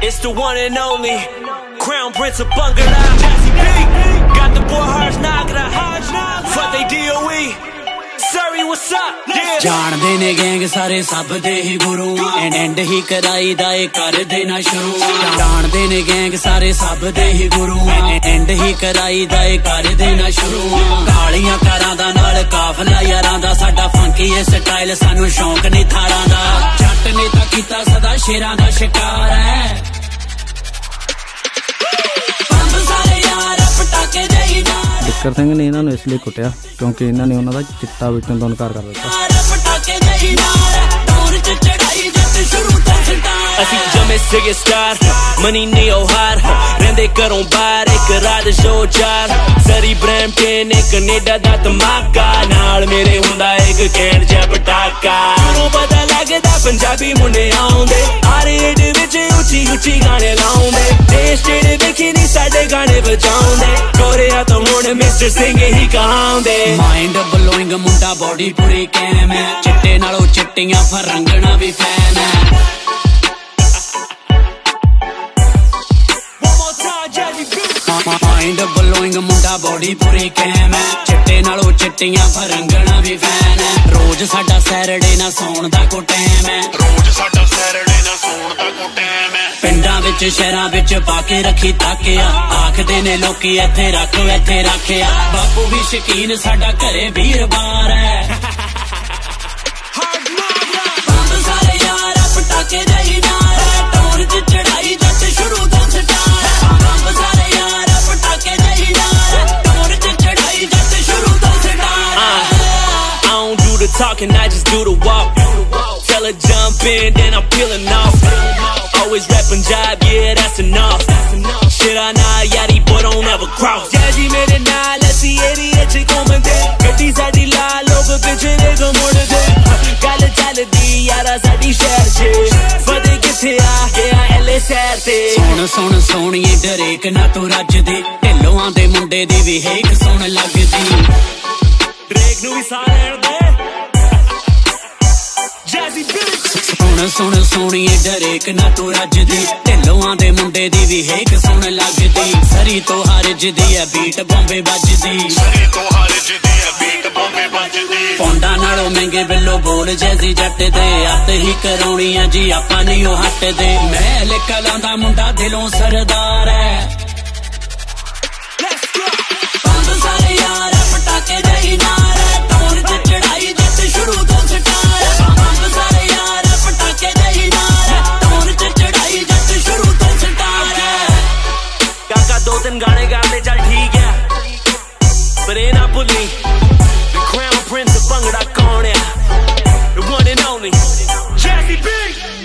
It's the one and only Crown Prince of Bhangra, Jazzy B. Got the boy Harsh Nagra, fuck they DOE. Sorry, what's up? Yeah. ਜਾਣਦੇ ਨੇ gang ਸਾਰੇ ਸਭ ਦੇ ਹੀ ਗੁਰੂ and ਹੀ ਕਰਾਈ ਦਾ ਏ ਕਰ ਦੇਣਾ ਸ਼ੁਰੂ ਜਾਣਦੇ ਨੇ ਗੈਂਗ ਸਾਰੇ ਸਭ ਦੇ ਹੀ ਗੁਰੂ ਐਂਡ ਹੀ ਕਰਾਈ ਦਾ ਏ ਕਰ ਦੇਣਾ ਸ਼ੁਰੂ ਕਾਲੀਆਂ ਕਾਰਾਂ ਦਾ ਨਾਲ ਕਾਫਲਾ ਯਾਰਾਂ ਦਾ ਸਾਡਾ ਫੰਕੀ ਇਹ ਸਟਾਈਲ ਸਾਨੂੰ ਸ਼ੌਂਕ ਨਹੀਂ ਥਾਰਾਂ ਦਾ ਜੱਟ ਨੇ ਤਾਂ ਕੀਤਾ ਸਦਾ ਸ਼ੇਰਾਂ ਦਾ ਸ਼ਿਕਾਰ ਹੈ ਬੰਬ ਸਾਰੇ ਯਾਰ ਪਟਾਕੇ ਦੇ ਨਾਲ ਬਿੱਕਰ ਸਿੰਘ ਨੇ ਇਹਨਾਂ ਨੂੰ ਇਸ ਲਈ ਕੁੱਟਿਆ ਕਿਉਂਕਿ ਇਹਨਾਂ ਨੇ ਉਹਨਾਂ ਦਾ ਚਿੱਟਾ ਵੇਚਣ ਤੋਂ ਇਨਕਾਰ ਕਰ ਦਿੱਤਾ ਅਸੀਂ ਜਮੇ ਸੀਗੇ ਸਟਾਰ ਮਨੀ ਨੀਓ ਹਾਰ ਰਹਿੰਦੇ ਘਰੋਂ ਬਾਹਰ ਇੱਕ ਰਾਤ ਸ਼ੋ ਚਾਰ ਸਰੀ ਬ੍ਰੈਂਪਟਨ ਕੈਨੇਡਾ ਦਾ ਧਮਾਕਾ ਨਾਲ ਮੇਰੇ ਹੁੰਦਾ ਇੱਕ ਕੈਂਡ ਜਿਹਾ ਪਟਾਕਾ ਨੂੰ ਪਤਾ ਲੱਗਦਾ ਪੰਜਾਬੀ ਮੁੰਡੇ ਆਉਂਦੇ ਆਰੇਡ ਵਿੱਚ ਉੱਚੀ ਉੱਚੀ ਗਾਣੇ ਲਾਉਂਦੇ ਦੇਸ਼ ਜਿਹੜੇ ਵੇਖੀ ਨਹੀਂ ਸਾਡੇ ਗਾਣੇ ਵਜਾਉਂਦੇ ਕੋਰੀਆ ਤੋਂ ਹੁਣ ਮਿਸਟਰ ਸਿੰਘ ਹੀ ਕਹਾਉਂਦੇ ਮਾਈਂਡ ਬਲੋਇੰਗ ਮੁੰਡਾ ਬੋਡੀ ਪੂਰੀ ਕੈਮ ਹੈ ਚਿੱਟੇ ਨਾਲੋਂ ਚਿੱਟੀਆਂ ਫਰੰਗਣਾ ਵੀ ਫੈਨ ਹੈ ਮਾਈਂਡ ਬਲੋਇੰਗ ਮੁੰਡਾ ਬੋਡੀ ਪੂਰੀ ਕੈਮ ਹੈ ਚਿੱਟੇ ਨਾਲੋਂ ਚਿੱਟੀਆਂ ਫਰੰਗਣਾ ਵੀ ਫੈਨ ਹੈ ਰੋਜ਼ ਸਾਡਾ ਸੈਟਰਡੇ ਨਾ ਸੌਣ ਦਾ ਕੋ ਟਾਈਮ ਹੈ ਰੋਜ਼ ਸਾਡਾ ਸੈਟਰਡੇ ਨਾ ਸੌਣ ਦਾ ਕੋ ਟਾਈਮ ਹੈ ਪਿੰਡਾਂ ਵਿੱਚ ਸ਼ਹਿਰਾਂ ਵਿੱਚ ਪਾ ਕੇ ਰੱਖੀ ਤਾਕਿਆ ਆਖਦੇ ਨੇ ਲੋਕੀ ਇੱਥੇ ਰੱਖਿਆ ਬਾਪੂ ਵੀ ਸ਼ਕੀਨ ਸਾਡਾ ਘਰੇ ਵੀਰਵਾਰ ਹੈ ਬੰਬ ਸਾਰੇ ਯਾਰ ਪਟਾਕੇ ਦੇ ਨਾਲ ਟੋਰ ਚ ਚੜਾਈ ਜੱਟ ਸ਼ੁਰੂ ਤੋਂ ਸਟਾਰ ਬੰਬ ਸਾਰੇ ਯਾਰ ਪਟਾਕੇ ਦੇ ਨਾਲ ਟੋਰ ਚ ਚੜਾਈ ਜੱਟ ਸ਼ੁਰੂ ਤੋਂ star I don't do the talking, I just do the walk. Tell her jump in, then I'm peeling off. Always rap Punjab, yeah, that's enough. Shit I nah, yaddy boy don't ever cross. Jazzy mere naal assi area ch ਘੁੰਮਦੇ ਗੱਡੀ ਸਾਡੀ ਲਾਲ ਲੋਕ ਪਿੱਛੇ ਦੇ ਘੁੰਮਦੇ ਗੱਲ ਚੱਲਦੀ ਯਾਰਾ ਸਾਡੀ ਸ਼ਹਿਰ ਚ ਫਦੇ ਕਿੱਥੇ ਆ ਗਿਆ ਐਲੇ ਸ਼ਹਿਰ ਤੇ ਸੁਣ ਸੋਹਣੀਏ ਡਰੇਕ ਨਾ ਤੂੰ ਰੱਜਦੀ ਢਿੱਲੋਆਂ ਦੇ ਮੁੰਡੇ ਦੀ ਵੀ ਹੇਕ ਸੁਣ ਲੱਗਦੀ ਡਰੇਕ ਨੂੰ ਵੀ ਸਾਹ ਲੈਣ ਦੇ Jazzy B ਸੁਣ ਸੋਹਣੀਏ ਡਰੇਕ ਨਾ ਤੂੰ ਰੱਜਦੀ ਢਿੱਲੋਆਂ ਦੇ ਮੁੰਡੇ ਦੀ ਵੀ ਹੇਕ ਸੁਣ ਲੱਗਦੀ ਸਰੀ ਤੋਂ ਹਰਜਦੀ ਐ ਬੀਟ ਬੰਬੇ ਵੱਜਦੀ ਸਰੀ ਤੋਂ ਹਰਜਦੀ ਐ ਬੀਟ ਬੰਬੇ ਵੱਜਦੀ ਪੌਂਡਾਂ ਨਾਲੋਂ ਮਹਿੰਗੇ ਬਿੱਲੋ ਬੋਲ ਜੈਜ਼ੀ ਜੱਟ ਦੇ ਅੱਤ ਹੀ ਕਰਾਉਣੀ ਆ ਜੀ ਆਪਾਂ ਨਹੀਂ ਉਹ ਹੱਟਦੇ ਮੈਂ ਲਿਕਲਾਂ ਦਾ ਮੁੰਡਾ ਦਿਲੋਂ ਸਰਦਾਰ ਐ ਬੰਬ ਸਾਰੇ ਯਾਰ ਪਟਾਕੇ ਦੇ ਨਾਲ ਟੋਰ ਚ ਚੜਾਈ ਜੱਟ ਸ਼ੁਰੂ ਤੋਂ ਸਟਾਰ ਬੰਬ ਸਾਰੇ ਯਾਰ ਪਟਾਕੇ ਦੇ ਨਾਲ ਟੋਰ ਚ ਚੜਾਈ ਜੱਟ ਸ਼ੁਰੂ ਤੋਂ ਸਟਾਰ ਕਾਕਾ ਦੋ ਤਿੰਨ ਗਾਣੇ ਗਾਉਂਦੇ ਚੱਲ ਠੀਕ ਆ ਪਰ ਇਹ ਨਾ ਭੁੱਲੀ The Crown Prince of Bhangra ਕੌਣ ਆ The one and only Jazzy B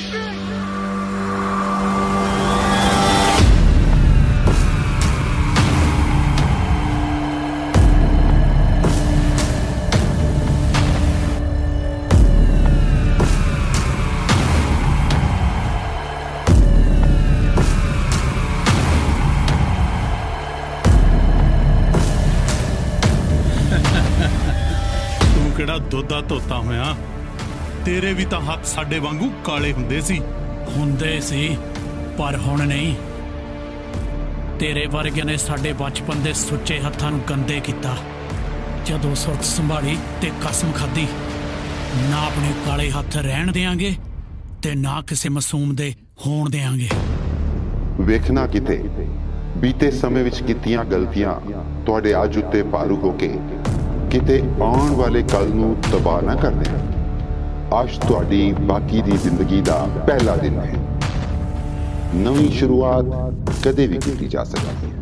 ਕਿਹੜਾ ਦੁੱਧ ਦਾ ਧੋਤਾ ਹੋਇਆ ਤੇਰੇ ਵੀ ਤਾਂ ਹੱਥ ਸਾਡੇ ਵਾਂਗੂ ਕਾਲੇ ਹੁੰਦੇ ਸੀ ਪਰ ਹੁਣ ਨਹੀਂ ਤੇਰੇ ਵਰਗੇ ਨੇ ਸਾਡੇ ਬਚਪਨ ਦੇ ਸੁੱਚੇ ਹੱਥਾਂ ਨੂੰ ਗੰਦੇ ਕੀਤਾ ਜਦੋਂ ਸੁਰਤ ਸੰਭਾਲੀ ਤੇ ਕਸਮ ਖਾਦੀ ਨਾ ਆਪਣੇ ਕਾਲੇ ਹੱਥ ਰਹਿਣ ਦੇਾਂਗੇ ਤੇ ਨਾ ਕਿਸੇ ਮਾਸੂਮ ਦੇ ਹੋਣ ਦੇਾਂਗੇ ਵੇਖਣਾ ਬੀਤੇ ਸਮੇਂ ਵਿੱਚ ਕੀਤੀਆਂ ਗਲਤੀਆਂ ਤੁਹਾਡੇ ਅੱਜ ਉੱਤੇ ਭਾਰੂ ਹੋ ਕੇ ਕਿਤੇ ਆਉਣ ਵਾਲੇ ਕੱਲ ਨੂੰ ਤਬਾਹ ਨਾ ਕਰ ਦੇਣ ਅੱਜ ਤੁਹਾਡੀ ਬਾਕੀ ਦੀ ਜ਼ਿੰਦਗੀ ਦਾ ਪਹਿਲਾ ਦਿਨ ਹੈ ਨਵੀਂ ਸ਼ੁਰੂਆਤ ਕਦੇ ਵੀ ਕੀਤੀ ਜਾ ਸਕਦੀ ਹੈ